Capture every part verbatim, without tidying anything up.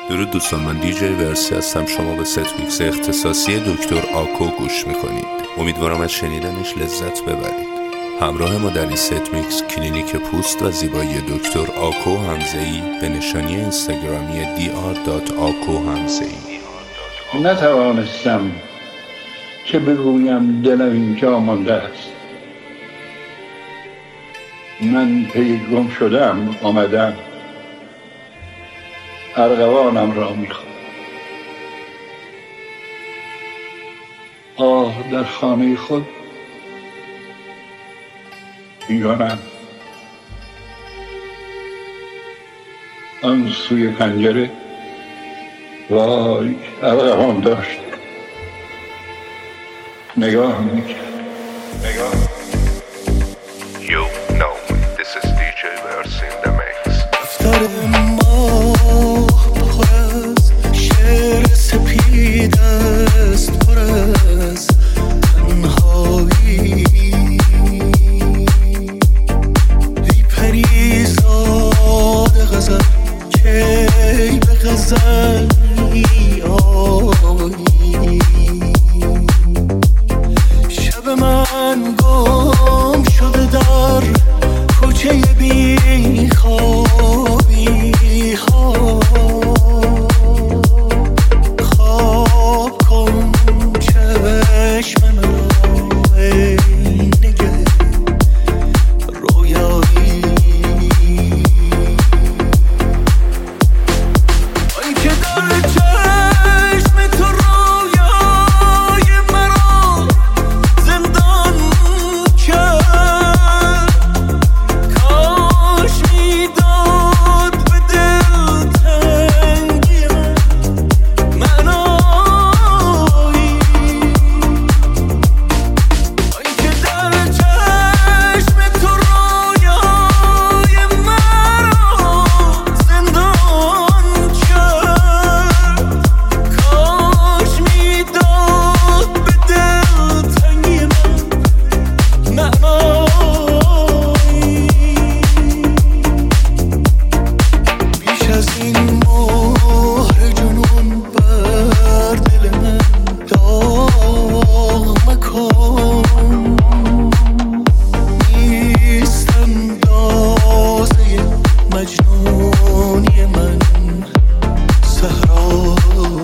درود دوستان، من دی جی ورسی هستم. شما به ست ویکس اختصاصی دکتر آکو گوش میکنید. امیدوارم از شنیدنش لذت ببرید. همراه ما در این ست میکس کلینیک پوست و زیبایی دکتر آکو حمزه‌ای به نشانی اینستاگرامی دی آر دات آکو حمزه‌ای. نتوانستم که بگویم دلم اینجا مانده است. من پی گم شدم، آمدم ارغوانم را میخوام. آه در خانه خود بیگانم، آن سوی پنجره وای ارغوان داشت نگاه میکرد. نگاه You know this is دی جی Versi in the mix. دفتر ما پر از شعر سپید است، پر از تنهایی. ای پریزاد غزل کی به غزل می آیی. شب من گم شده در کوچه بی خوابی ها. خواب کن چشم مرا ای نگه رویایی. آن که در چشم تو رویای مرا زندان کرد. کاش میداد به دل تنگی من معنایی. آن که در چشم تو رویای مرا زندان کرد. کاش میداد به دل تنگی من معنایی. بیش از این مهر جنون بر دل من داغ مکن. نیست اندازه مجنونی من صحرایی.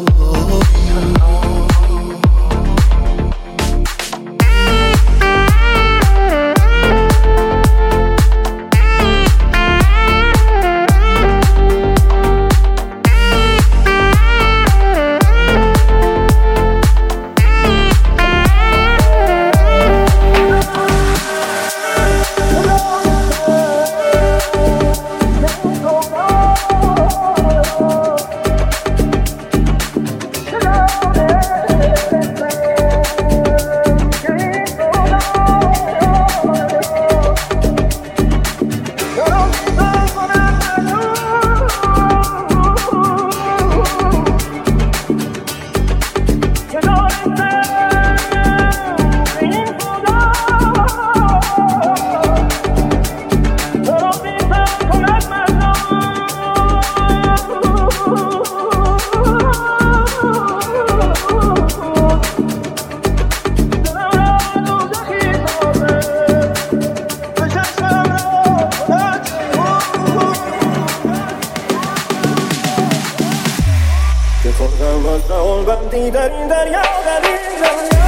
در این دریا در این دریا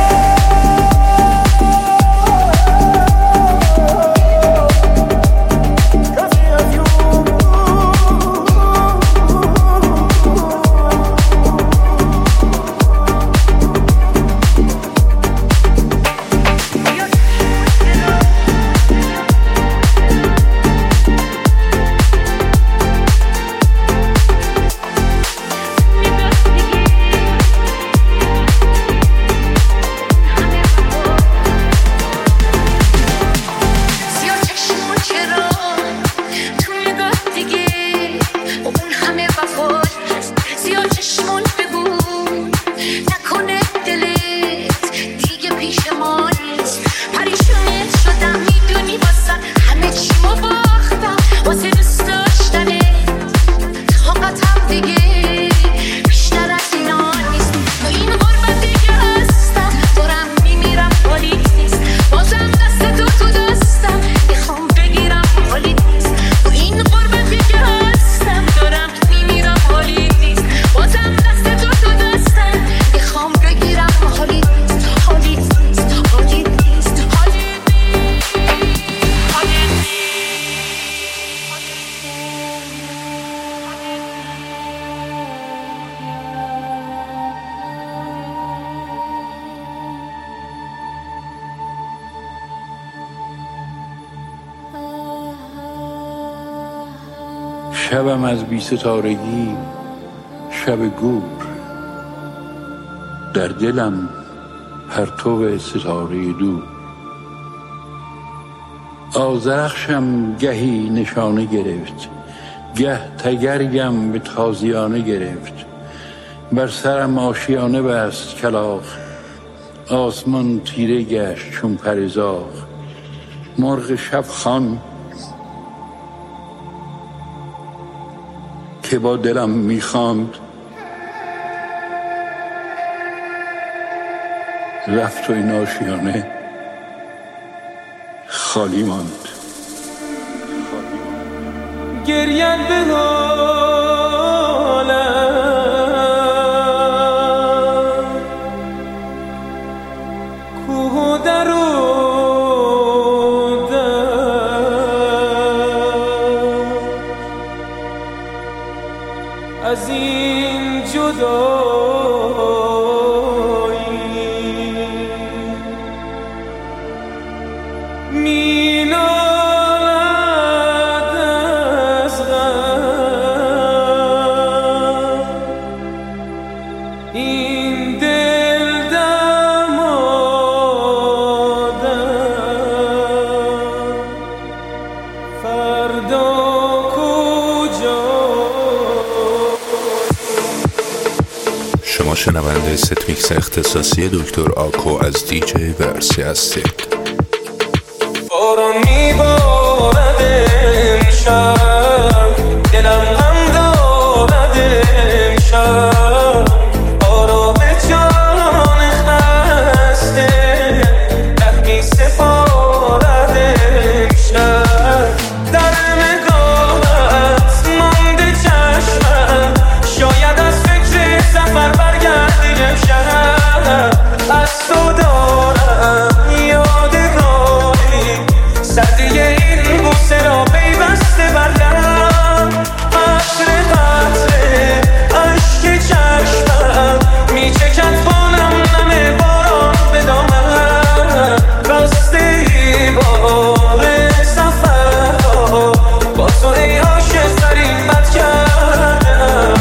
شبم از بی ستارگی شب گور، در دلم پرتو ستاره دور. آذرخشم گهی نشانه گرفت، گه تگرگم به تازیانه گرفت. بر سرم آشیانه بست کلاغ، آسمان تیره گشت چون پرزاغ. مرغ شب خوان که با دلم میخواند، رفت و این آشیانه خالی ماند. گریت به حالم کوه در و از این جدایی می نالد از غم این دل دمادم. فردا شما شنونده ست میکس اختصاصی دکتر آکو از دی جی ورسی هستید. باران میبارد امشب، دلم غم دارد امشب. آرام جان خسته ره میسپارد امشب. در نگاهت مانده چشمم، شاید از فکر سفر برگردی امشب. از تو دارم یادگاری، سردی این بوسه را پیوسته بر لب. عطر قطره اشک چشمم میچکد با نم نم باران به دامن. بسته ای بار سفرها با تو ای عاشق ترین بد کردم.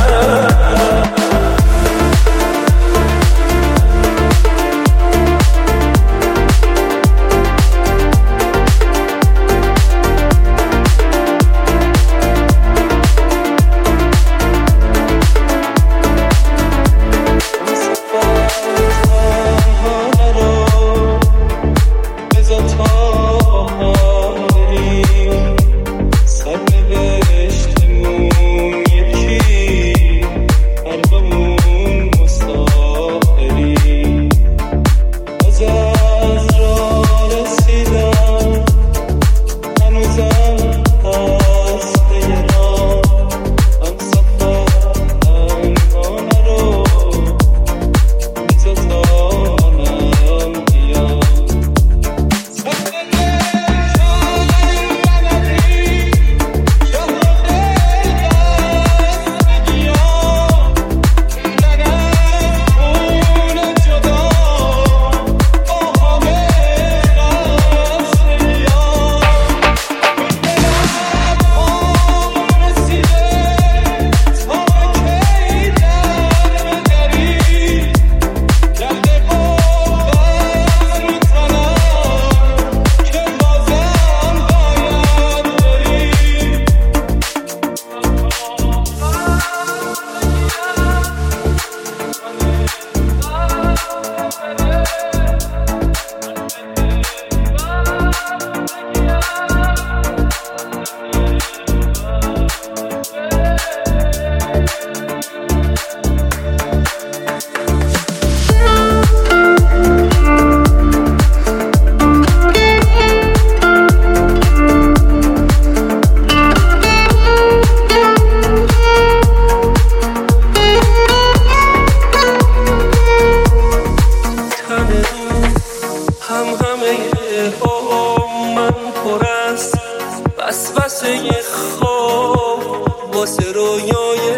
واسه رویای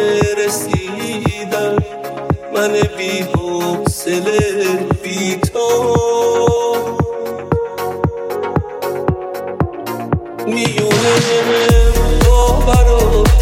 رسیدن، من بی حوصله بی تو میونه باور و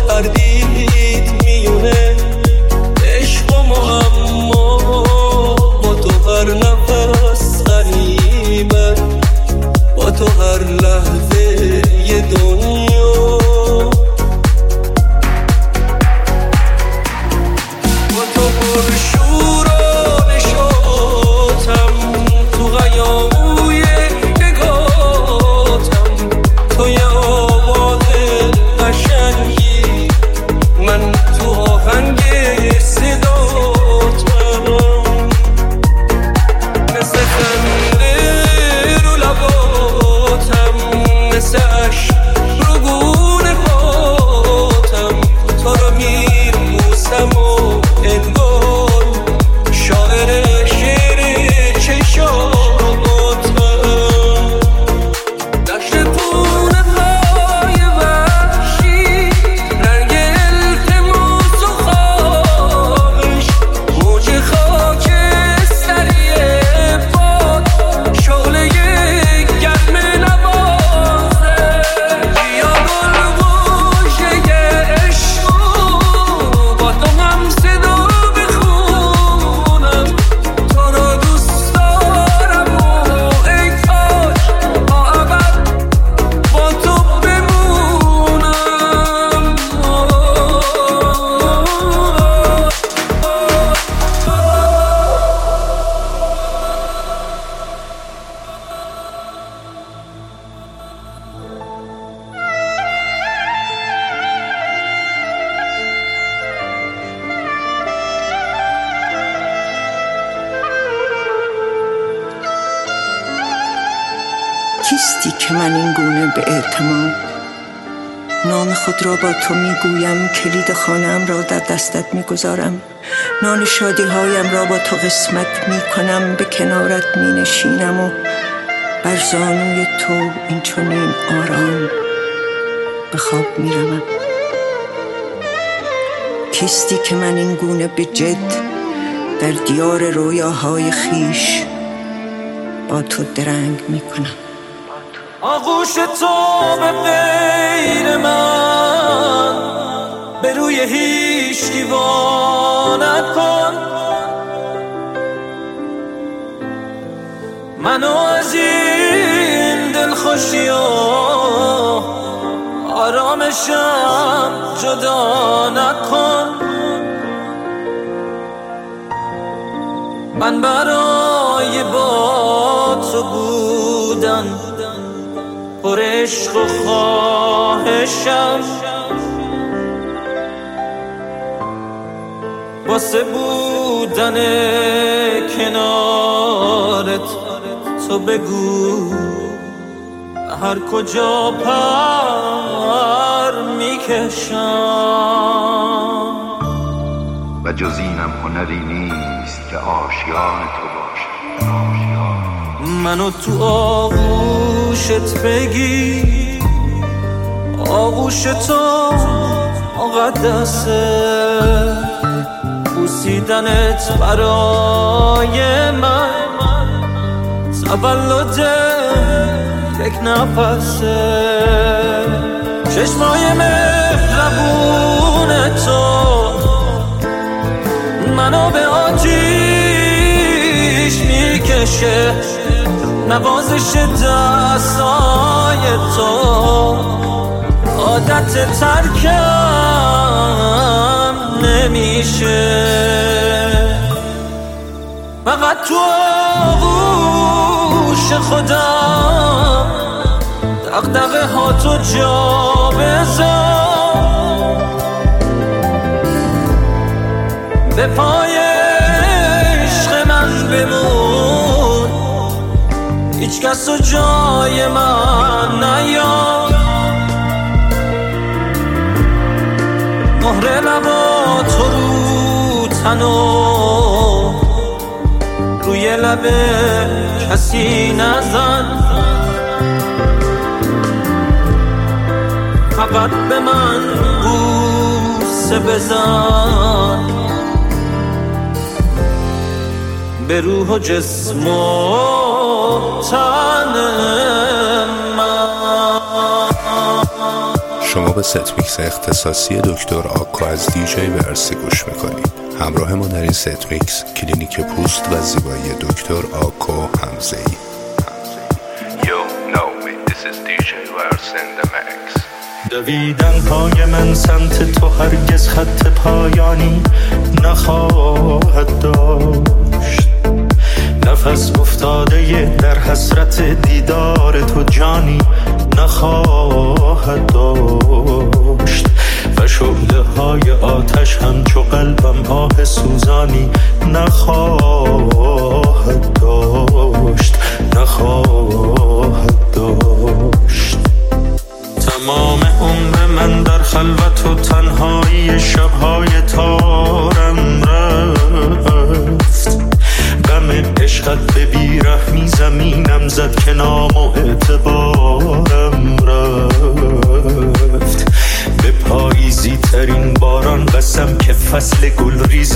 من این گونه به اعتماد. نام خود را با تو میگویم، کلید خانه‌ام را در دستت میگذارم، نان شادی هایم را با تو قسمت میکنم، به کنارت مینشینم و بر زانوی تو این چنین آرام به خواب میروم. کیستی که من این گونه به جد در دیار رویاهای خیش با تو درنگ میکنم. آغوش تو به غیر من به روی هیچ دیوانه کن، منو از این دلخوشی و آرامشم جدا نکن. من برای با تو بودن پر عشق و خواهشم، واسه بودن کنارت تو بگو هر کجا پر میکشم. و جز اینم هنری نیست که آشیان تو باشه. منو تو آغوشت بگی، آغوش تو مقدسه، بوسیدنت برای من تولد یک نفسه. چشمای مهربون تو منو به آتیش میکشه، نوازش دستای تو عادت ترکم نمیشه. فقط تو آغوش خودم دغدغه ها تو جا بذار، به پای عشق من بمون، هیچ کس و جای من نیار. مهر لبا تو رو تنو روی لب کسی نزن، فقط به من بوسه بزن، به روح و جسم و تن من. شما به ست میکس اختصاصی دکتر آکو از دی جی ورسی گوش میکنید. همراه ما در این ست میکس کلینیک پوست و زیبایی دکتر آکو حمزه‌ای. Yo, no, this is دی جی Verse in the mix. دویدن پای من سمت تو هرگز خط پایانی نخواهد داشت، نفس افتاده در حسرت دیدار تو جانی نخواهد داشت، و شعله های آتش همچو قلبم آه سوزانی نخواهد داشت نخواهد داشت. تمام عمر من در خلوت و تنهایی شبهای تارم رفت، غم عشقت به بیرحمی زمینم زد که نام و اعتبارم رفت. به پاییزی ترین باران قسم که فصل گلریز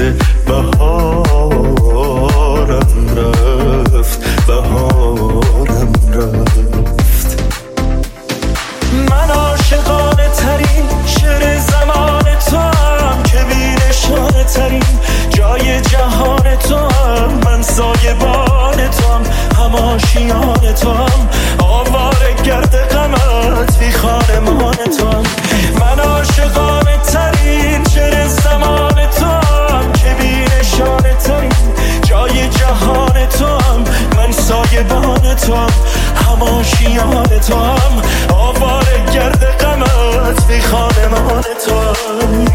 بهارم رفت بهارم رفت. من عاشقانه ترین شعر زمان تو هم که بی نشانه ترین جای جهان تو هم، من سایبان تو هم، هم آشیان تو هم، آواره گرد غمت بی خانمان تو هم. من عاشقانه ترین شعر زمان تو هم که بی نشانه ترین جای جهان تو هم، من سایبان تو هم، هم آشیان تو هم، آواره گرد غمت بی خانمان تو هم.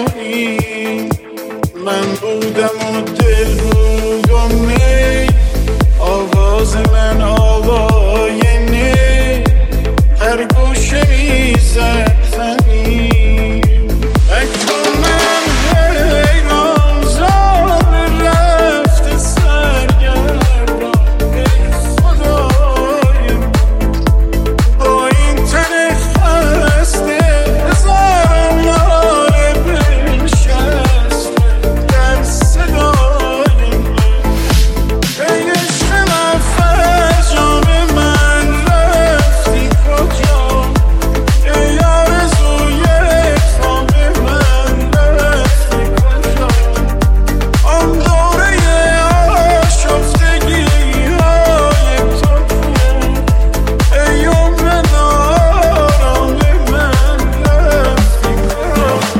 کنی. من بودم و دل بود و می، آواز من آواینه، هر گوشه میزد زمین. اکنون من حیران زار رفته سرگردان، ای خدای من با این تن خسته هزاران ناله بنشسته در صدای من. ای عشق من فرجام من رفتی کجا، ای آرزوی خواب من رفتی کجا. آن دوره آشفتگی های تو بود، ای عمر نارام من رفتی کجا.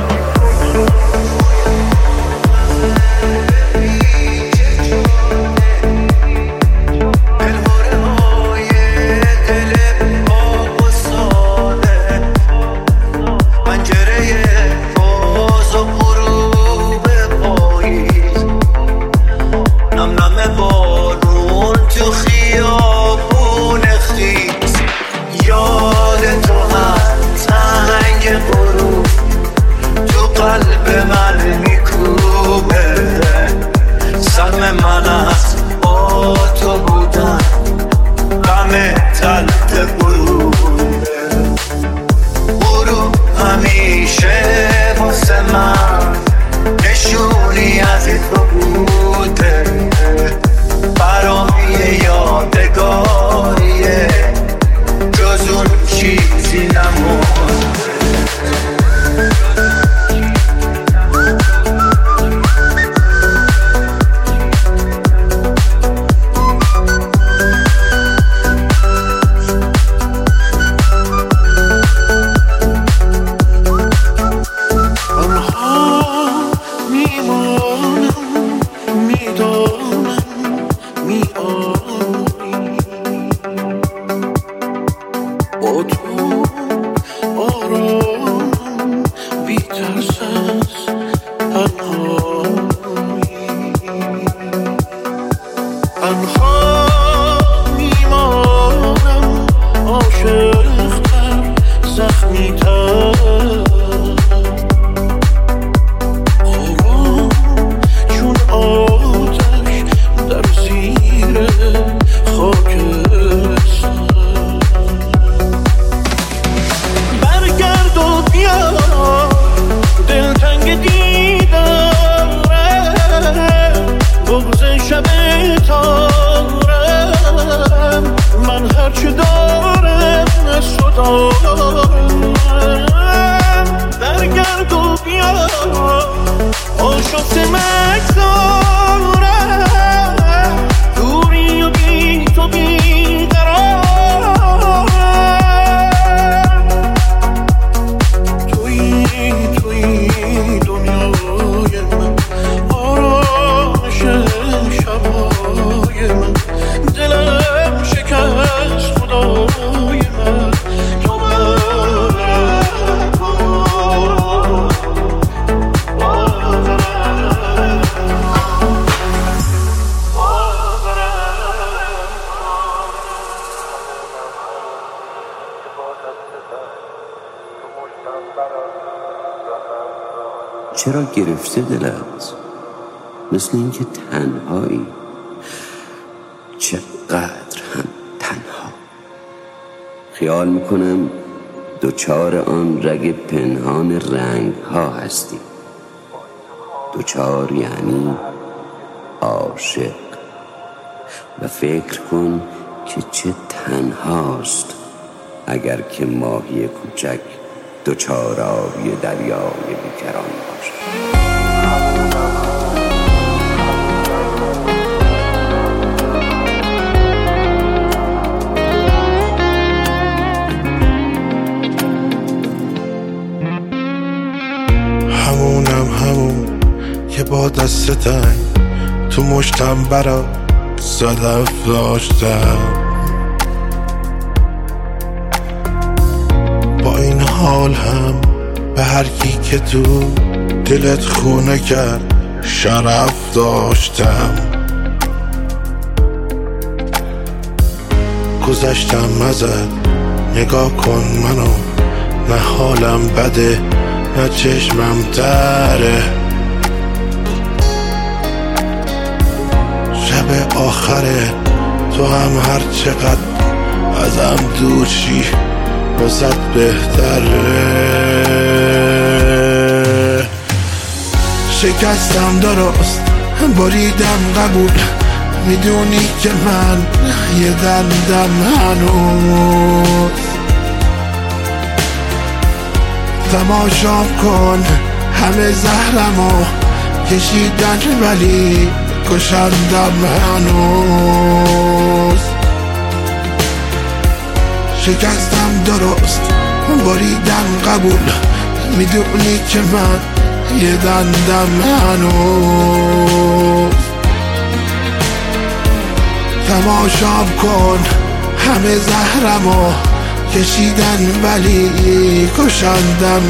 چرا گرفته دلت؟ مثل اینکه تنهایی، چقدر هم تنها. خیال میکنم دوچار آن رگ پنهان رنگ ها هستی. دوچار یعنی عاشق. و فکر کن که چه تنهاست اگر که ماهی کوچک دوچار آبی دریای بیکران باشد. همونم همون که با دست تنگ تو مشتم برا صدف داشتم. با این حال هم به هر کی که تو دلت خونه کرد شرف داشتم، گذشتم ازت نگاه کن منو، نه حالم بده نه چشمم تره، شب آخره تو هم هر چقدر ازم دور شی واسه بهتره. شکستم درست بریدم قبول، میدونی که من یه دندم هنوز، تماشا کن همه زهرمو کشیدن ولی کشندم هنوز. شکستم درست بریدم قبول، میدونی که من یه دندم هنوز، تماشا کن همه زهرمو کشیدن ولی کشندم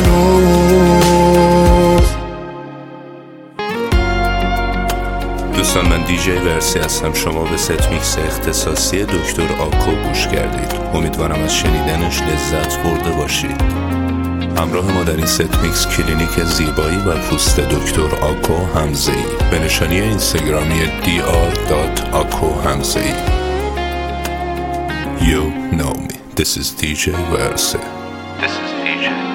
هنوز. دوستان من دیجی ورسی هستم، شما به ست میکس اختصاصی دکتر آکو گوش کردید. امیدوارم از شنیدنش لذت برده باشید. همراه ما در این ست میکس کلینیک زیبایی و پوست دکتر آکو حمزه‌ای به نشانی اینستاگرامی دی آر دات آکو حمزه‌ای. You know me. This is دیجی ورسی. This is دیجی